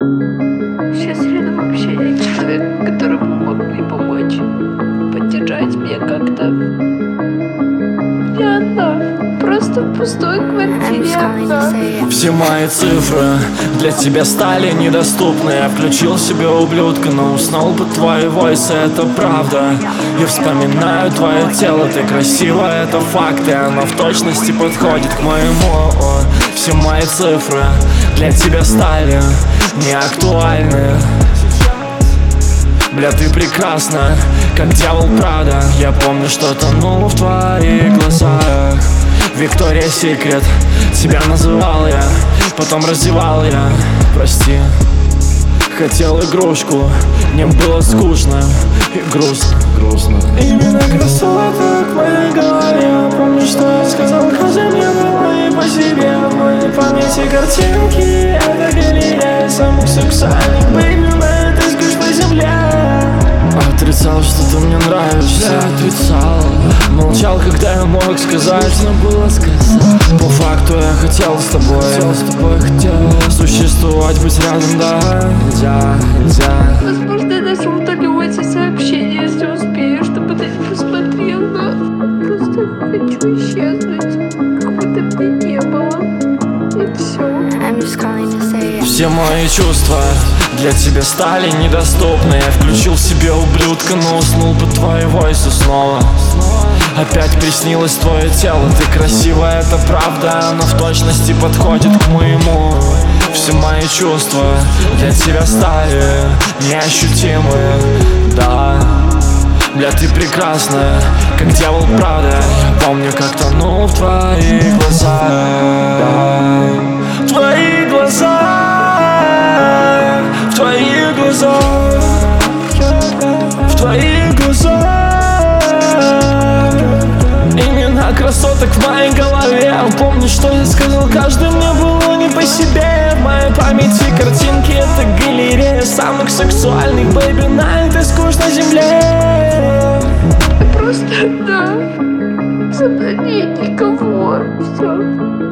Сейчас рядом вообще нет человека, который мог мне помочь, поддержать меня как-то. Я одна, просто в пустой квартире одна. Все мои цифры для тебя стали недоступны. Я включил себе ублюдка, но уснул под твои войсы, это правда. Я вспоминаю твое тело, ты красивая, это факт, и оно в точности подходит к моему. Все мои цифры для тебя стали неактуальны. Бля, ты прекрасна, как дьявол Прада. Я помню, что тонул в твоих глазах. Виктория Секрет, тебя называл я, потом раздевал я, прости. Хотел игрушку, мне было скучно и грустно. Именно красота в моей голове. Я помню, что я сказал, хотя мне было не по себе. В моей памяти картинки, это галерея самых сексуальных бэйби на этой скучной земле. Отрицал, что ты мне нравишься, отрицал. Молчал, когда я мог сказать, нужно было сказать. По факту я хотел с тобой, существовать, быть рядом, да. Нельзя. Возможно, я даже удалю эти сообщения, если успею, чтобы ты не посмотрел, но просто хочу исчезнуть, как будто меня не было. И все. Все мои чувства для тебя стали недоступны. Я включил себе ублюдка, но уснул под твои войсы снова. Опять приснилось твое тело, ты красивая, это правда, оно в точности подходит к моему. Все мои чувства для тебя стали неощутимы, да. Бля, ты прекрасная, как дьявол Прада. Я помню, как тонул в твоих глазах, да. Твои глаза, в твоих глазах, в твоих глазах. Имена красоток в моей голове. Помню, что я сказал, каждый мне было не по себе. В моей памяти картинки, это галерея самых сексуальных бэйби на этой скучной земле. Просто да, со мной нет никого, все.